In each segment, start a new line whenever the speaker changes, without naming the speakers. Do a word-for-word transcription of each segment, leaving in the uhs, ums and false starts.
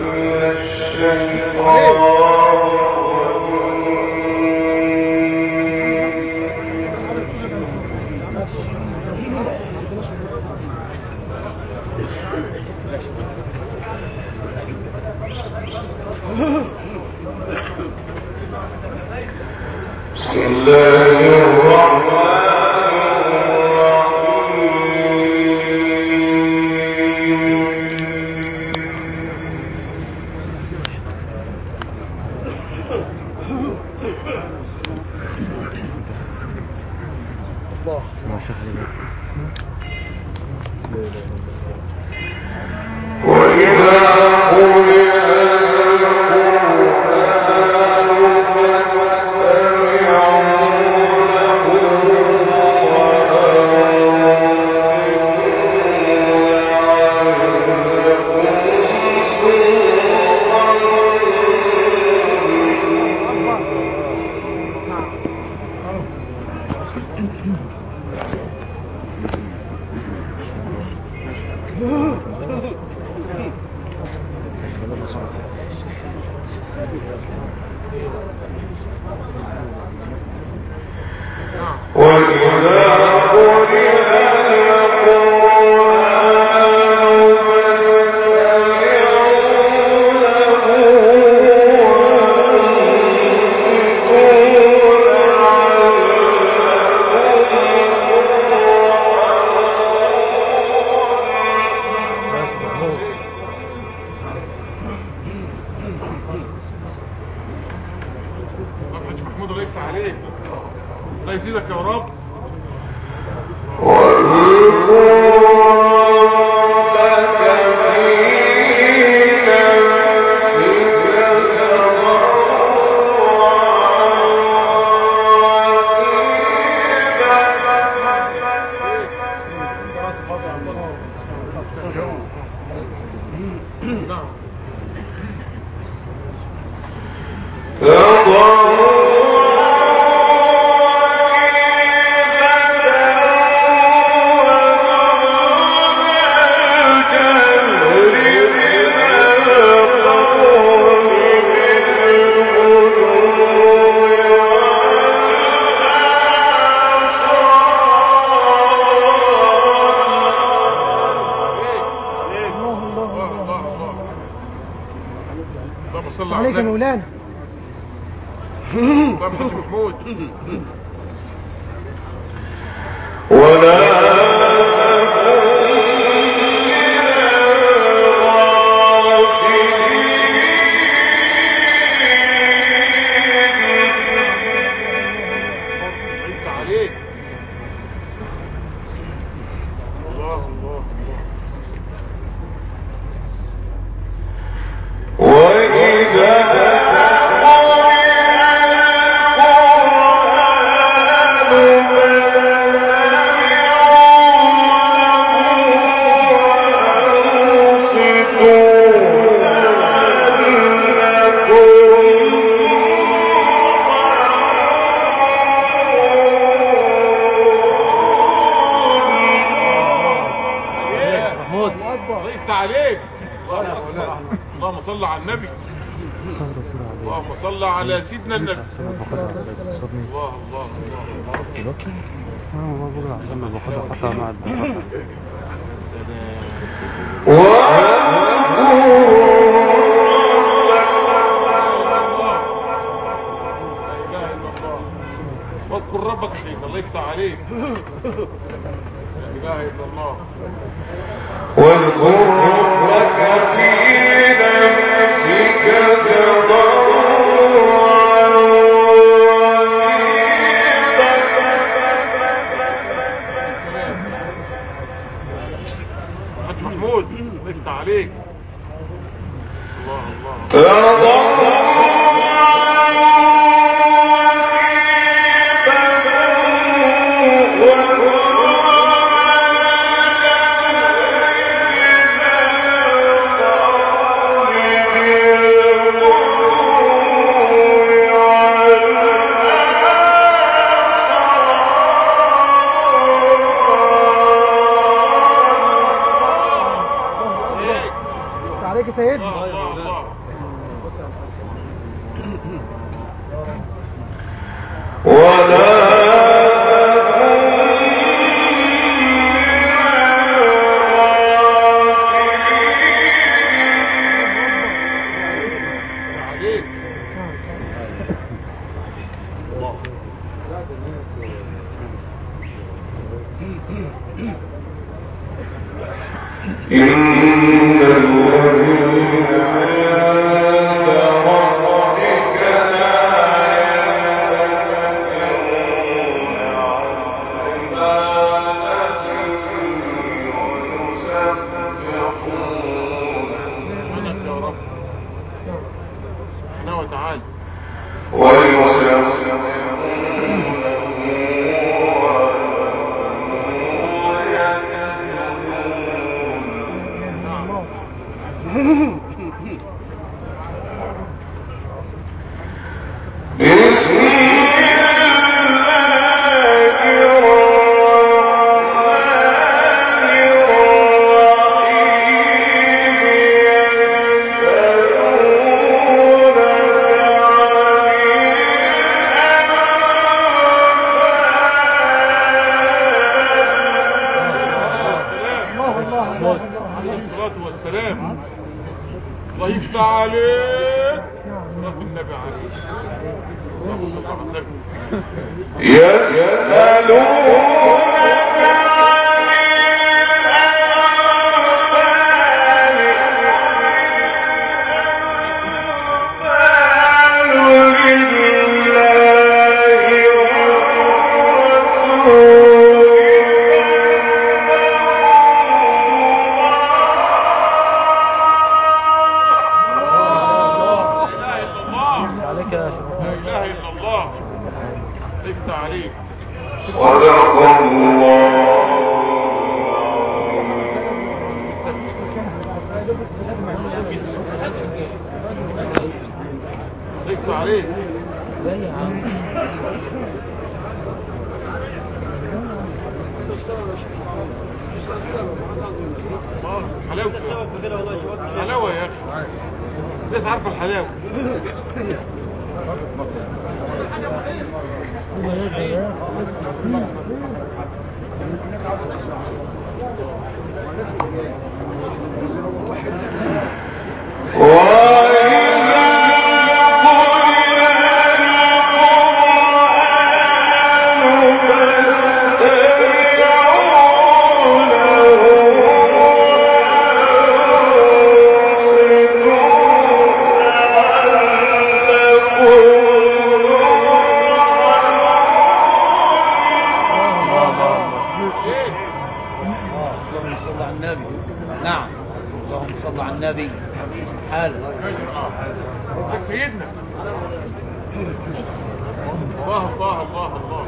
عليك يا مولانا.
طب حاج محمود
ولا
اللهم صل على النبي. اللهم صل على سيدنا النبي. الله الله الله واذكر ربك يا سيدنا الله يفتح عليك. لا اله الا الله.
واذكر ربك في نفسك تضرعا
حاج محمود الله يفتح عليك. الله الله
تضرعا
عليك يا سيدنا.
الله الله
إن الذين عند ربك لا يستكبرون عن عبادته ويسبحون
منك يا رب سبحانه وتعالى
بسم الله الرحمن الرحيم يسألونك
عليه الصلاة والسلام. الله يفتح عليك صلاة النبي عليه. اللهم صل على النبي.
يسألونك عن الأنفال لله والرسول
عليك.
صدق الله.
ضيفت عليك. حلاوة حلاوة يا اخي بس عارفه الحلاوة.
النبي حال
سيدنا. الله الله الله الله.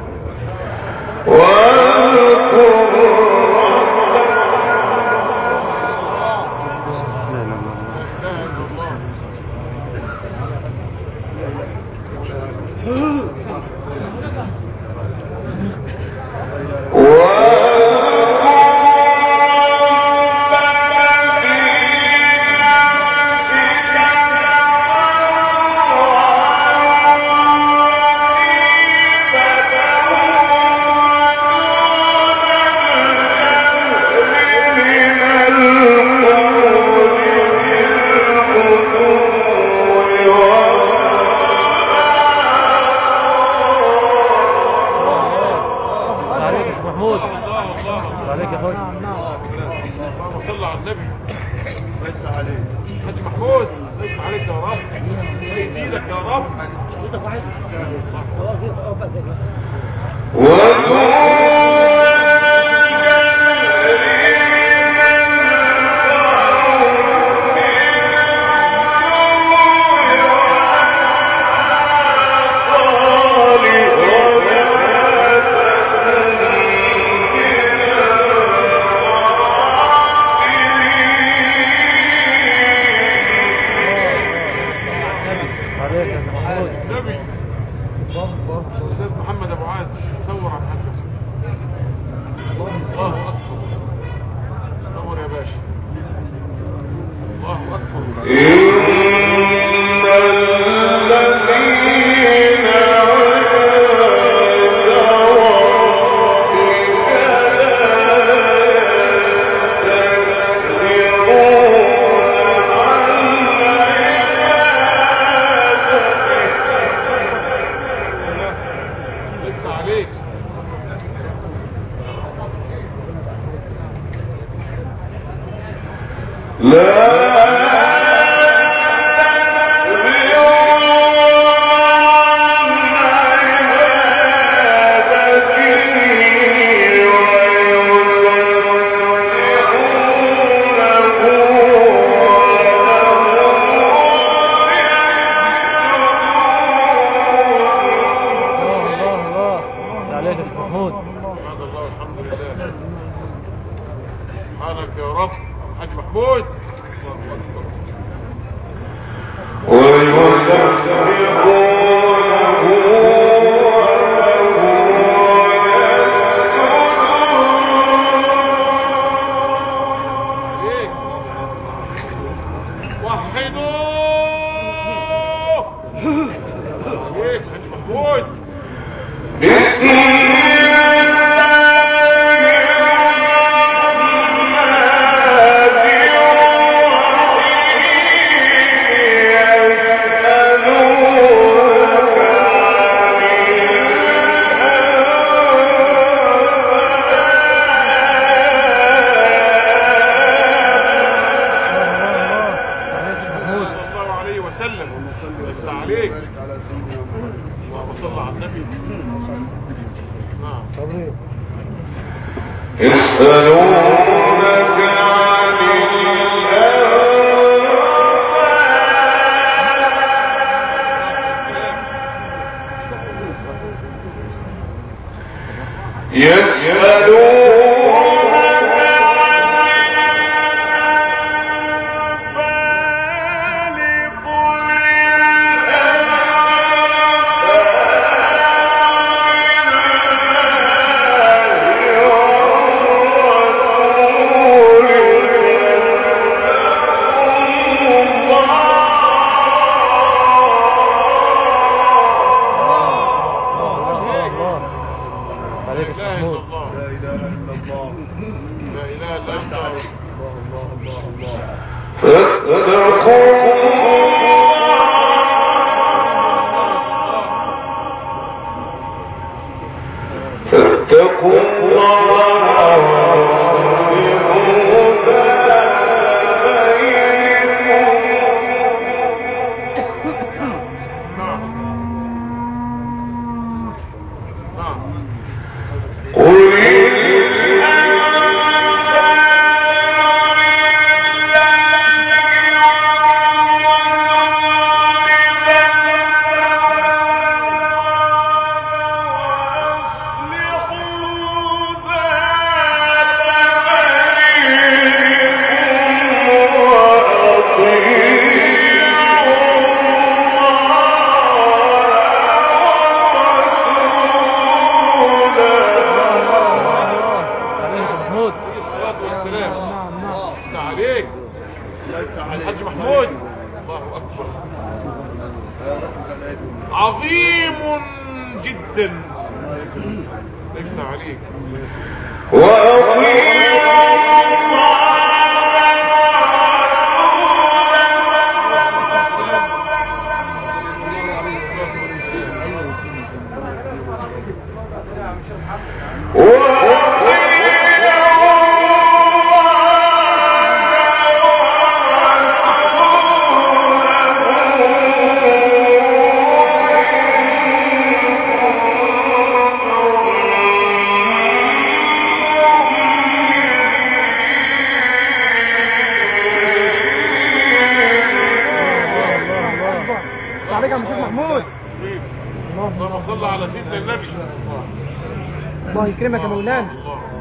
الله يكرمك يا مولانا.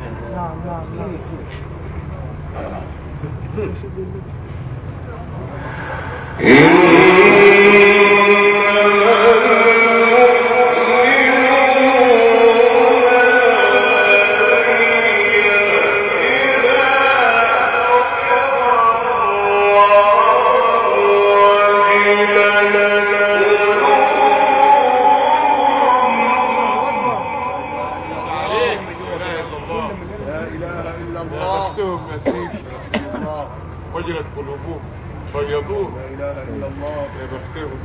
نعم نعم نعم.
وجلت قلوبهم فيضوه لا اله الا الله يا بختهم.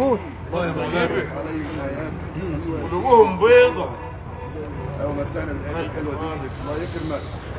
محمود.
الله يبارك قلوبهم بيضة.
اول ما طلعنا من الايه الحلوه دي الله يكرمك.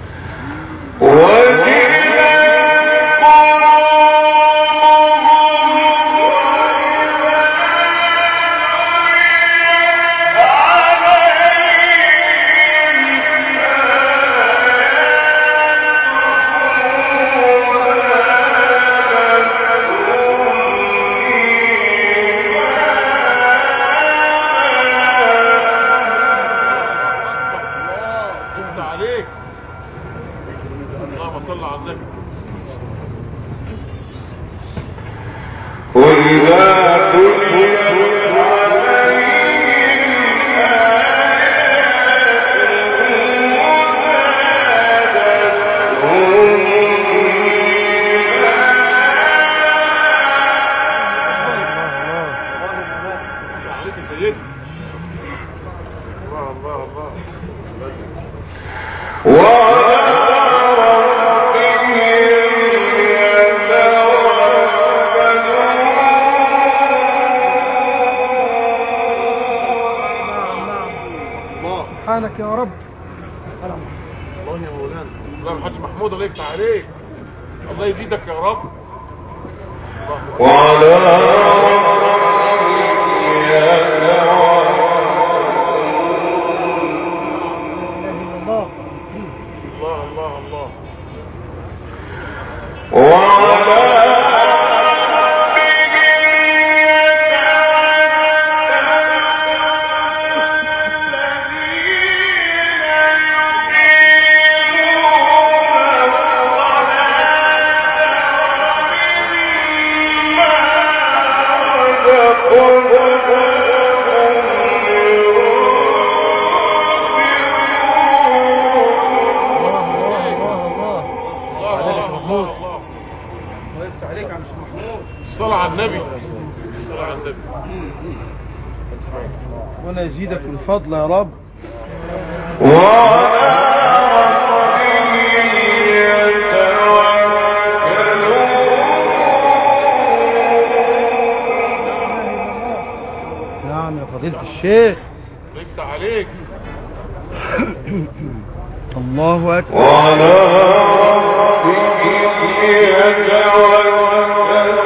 سبحانك يا رب.
الله يا مولانا. الله يا حاج محمود الله يفتح عليك. الله يزيدك يا رب.
وعلى
الله
الله الله الله.
وعلى
الصلاة على النبي. الصلاة على النبي.
وانا يزيدك من فضل يا رب. نعم يا فضيلة الشيخ.
يفتح عليك.
الله أكبر.
وعلى ربهم يتوكلون.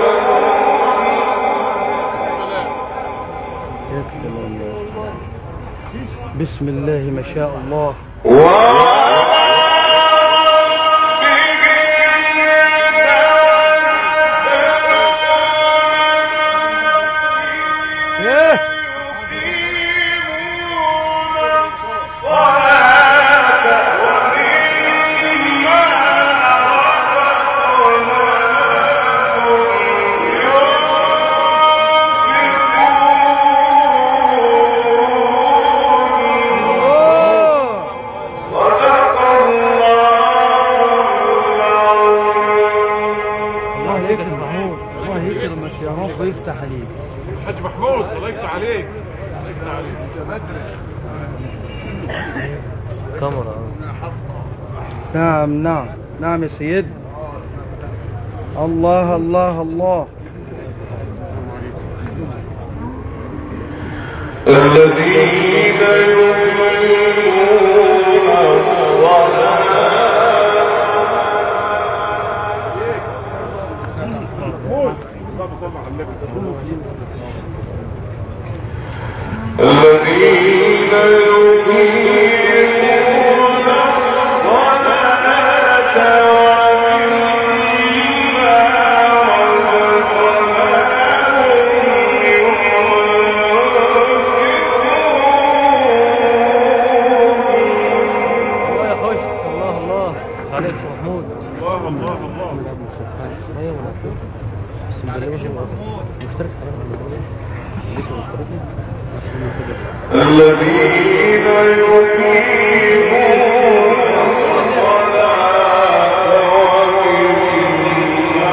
بسم الله ما شاء الله. يفتح عليك
حاج محمود الله يفتح عليك. الله يفتح عليك.
كاميرا.
نعم نعم نعم يا سيد. الله الله الله.
الذين يقيمون الصلاة الذين يقيمون الصلاة ومما رزقناهم ينفقون.
الله يا خوش. الله الله عليك يا محمود.
الله الله الله.
ايوه بس مشترك
الذين يقيمون الصلاة ومما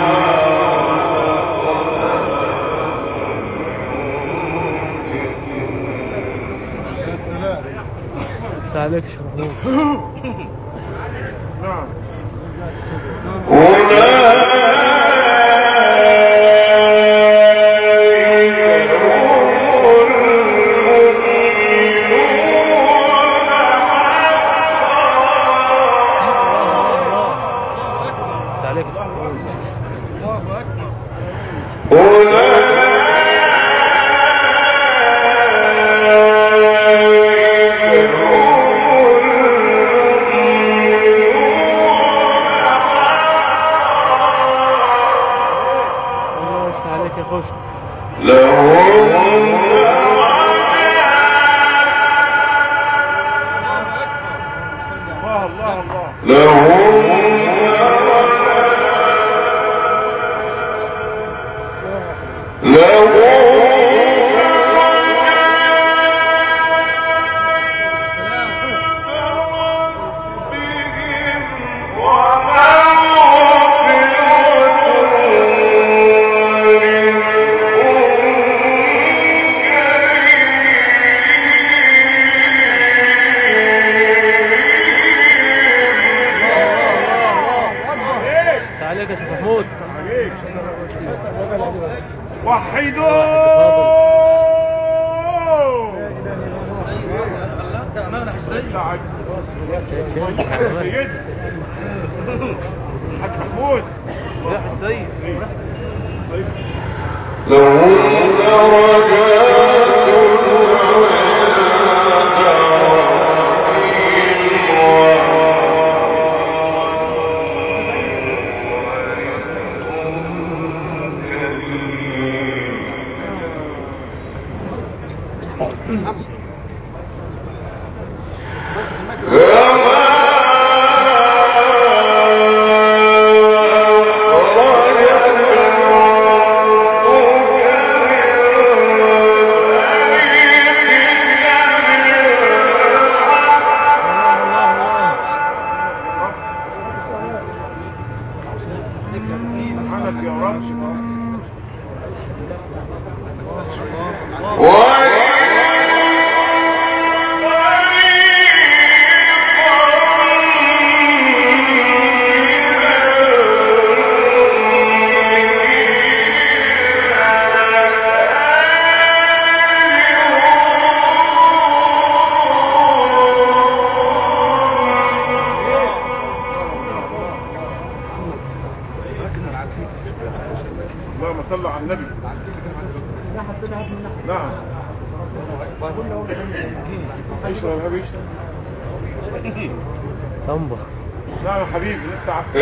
رزقناهم عليك يا محمود.
نعم.
أولئك
بتاعك سيد حاج محمود
راح السيد
طيب
لهم درجات
سبحانك يا رب اللهم صل على النبي. نعم اشرب يا باشا.
طنبخ.
نعم يا حبيبي انت عارف.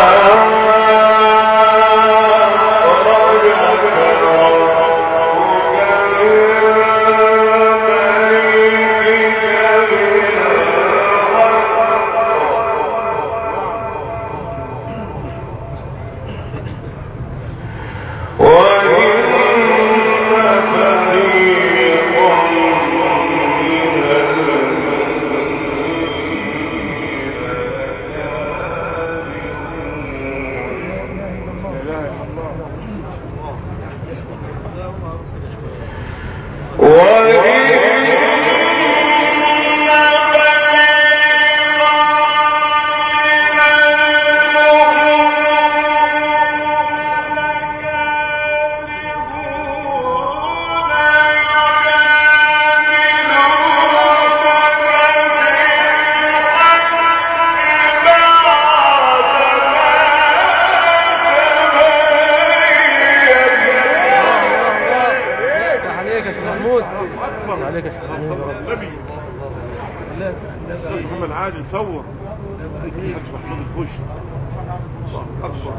عليك يا شيخ محمود.
النبي الاستاذ محمد عادل صور حاج محمود البوش. الله اكبر.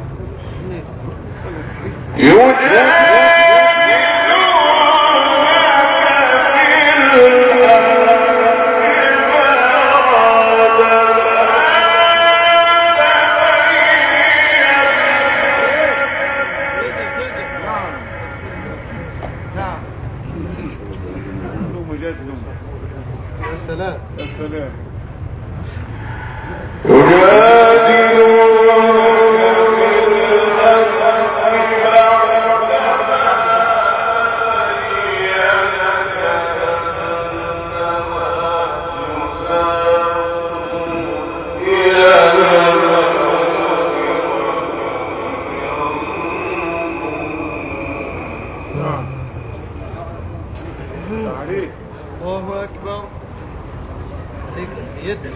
يا سلام يا سلام. عليك
الله أكبر. عليك يدك.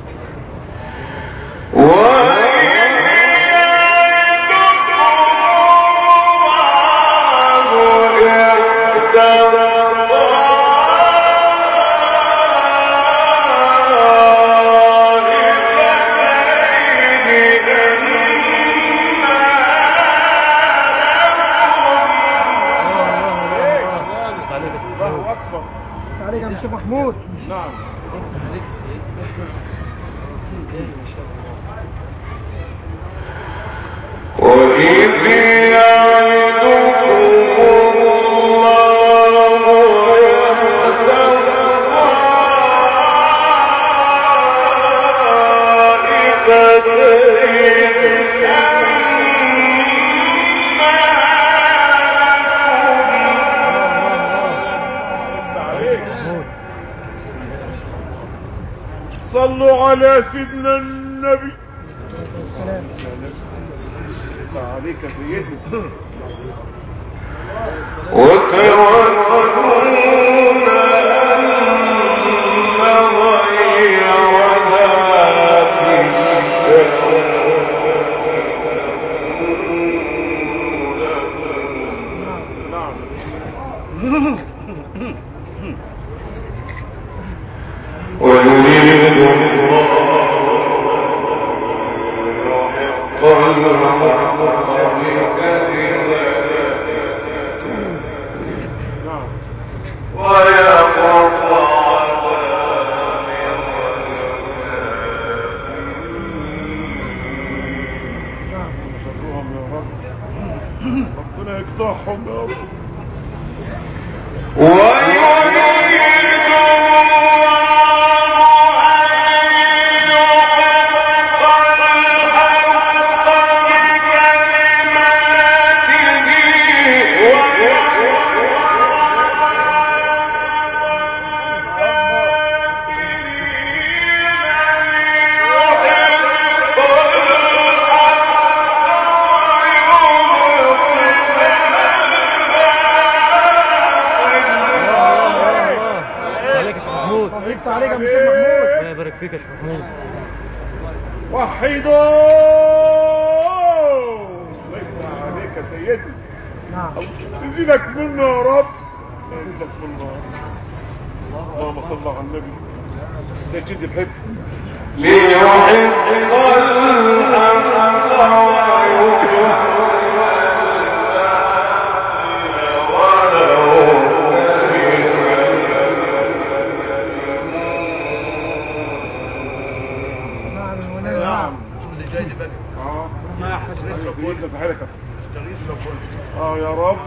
الله اكبر.
عليك يا شيخ محمود.
نعم
عليك سيد. ما شاء الله.
وإذ يعدكم
صلوا على سيدنا النبي. عليك يا سيدنا.
وتودون أن غير ويريد الله يحق الحق بكلماته ويقطع
ربنا يقطعهم يا رب.
عليك يا مشيخ محمود.
الله يبارك فيك يا شيخ محمود.
وحدوا الله يفتح عليك يا سيدي.
نعم
يزيدك منه يا رب. يزيدك منه يا رب. اللهم صل على النبي. زي جزء الحب
ليحق الحق
اه يا رب.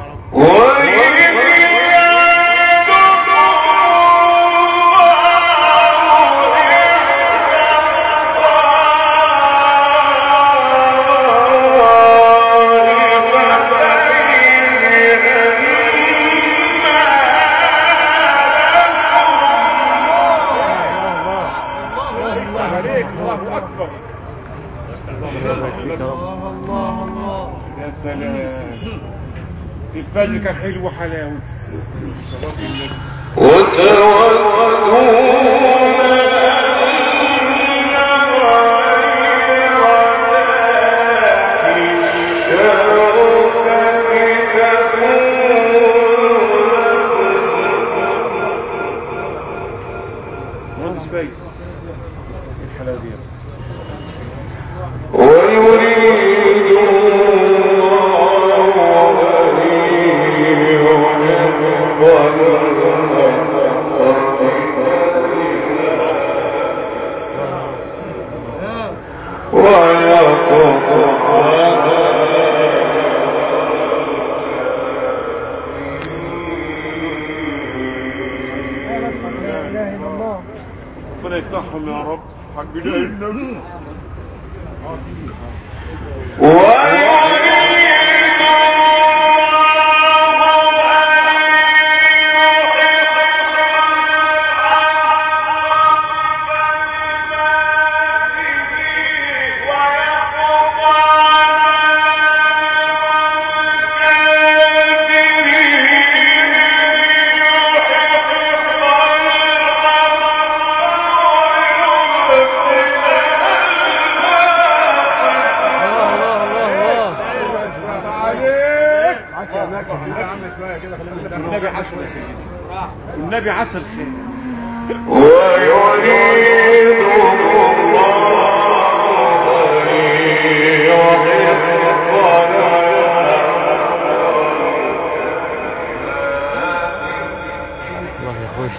عليك الله اكبر.
الله الله الله.
يا سلام. الفجر كان حلو وحلاوه. صلاه النبي. مهندس فايز الحلاوه دي.
ويريد
ربنا يفتحهم يا رب. حق النبي. والنبي عسل يا سيدي. والنبي عسل خير.
ويريد الله
الله يخوش.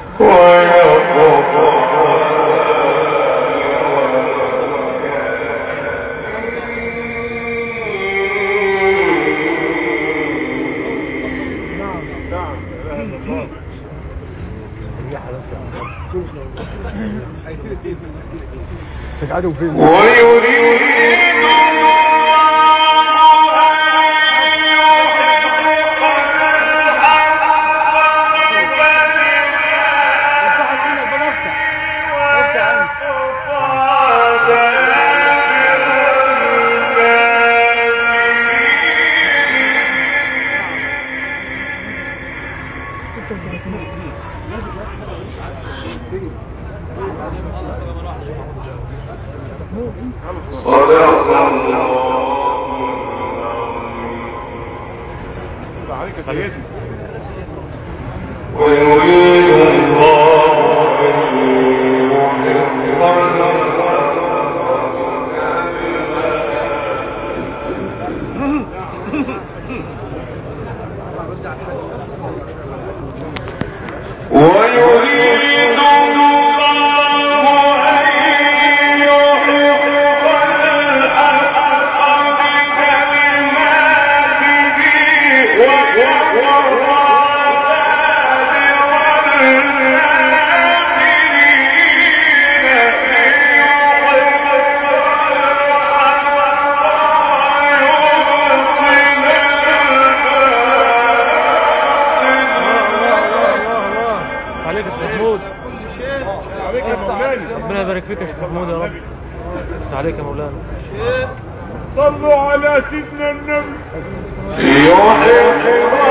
سجعدوا فين؟
ويريد
عليك يا سيدي.
عليك يا شيخ محمود.
عليك يا مولانا.
ربنا يبارك فيك يا شيخ محمود يا رب. افتح عليك يا مولانا.
صلوا على سيدنا النبي.
يحب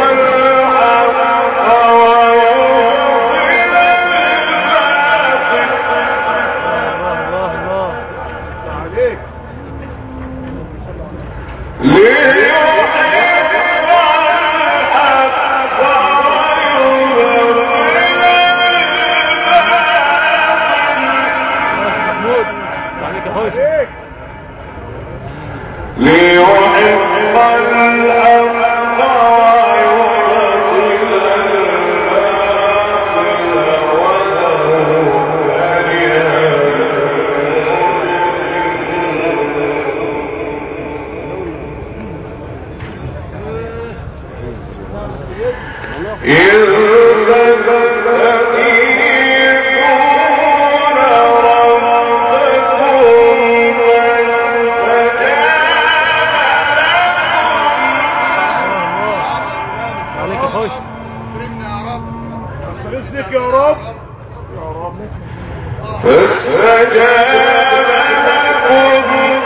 الحق ويبطل الباطل.
الله الله
عليك.
ليحب الحق ويبطل
محمود عليك يا خوش.
ليحب الحق ويبطل الباطل ولو كره إذ تستغيثون ربكم
عليك يا خوش.
أخلصنك يا رب. يا رب.
فاستجاب لكم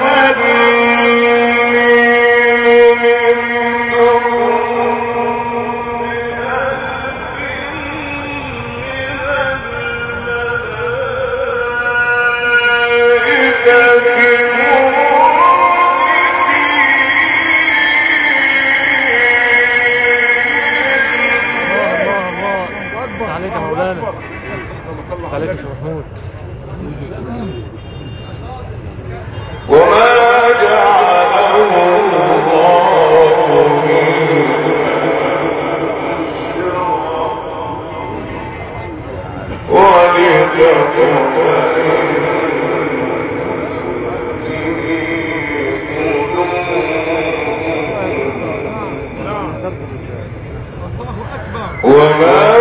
عليك يا مولانا. عليك يا شيخ محمود.
وما جعله الله وما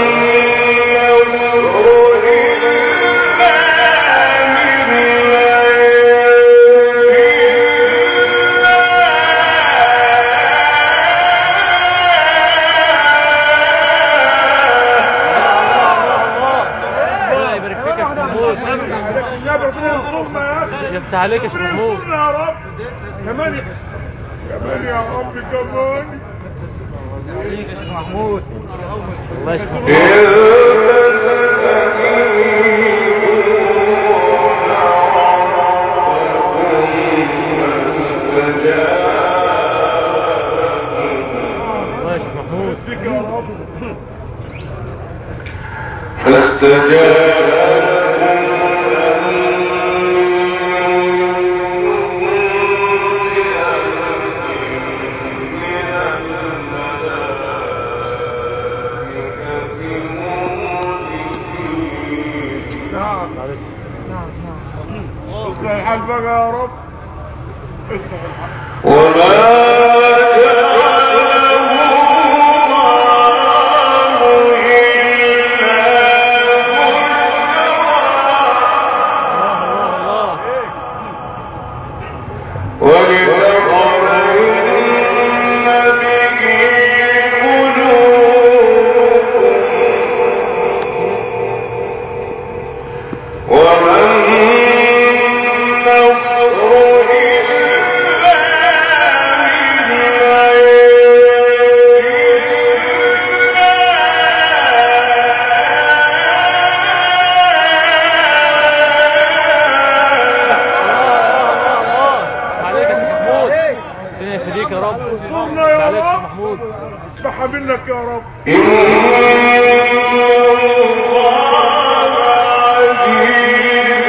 يفتح عليك يا شيخ محمود.
يا رب. كمان كمان يا رب كمان.
عليك يا شيخ محمود.
الله يا شيخ محمود. الله يا شيخ محمود.
فاستجاب
اصلح الحال بقى يا رب. اصلح الحال.
وما جعله الله إلا بشرى ولتطمئن به قلوبكم وما النصر إلا من
عليك يا شيخ محمود. ربنا يخليك يا رب.
انصرنا يا
عليك يا شيخ
رب.
محمود.
اسمعها منك يا رب.
إن الله عزيز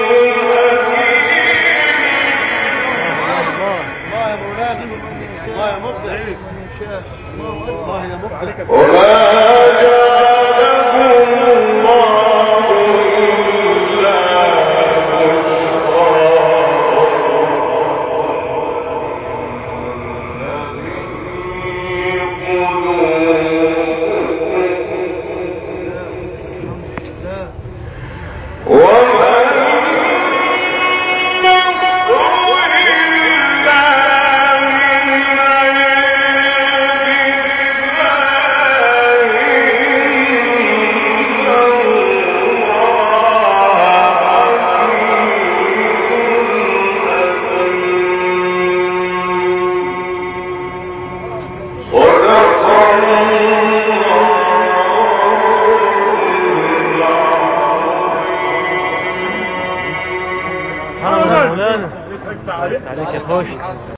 حكيم وما جعله الله إلا بشرى في قلوبكم
عليك يا خش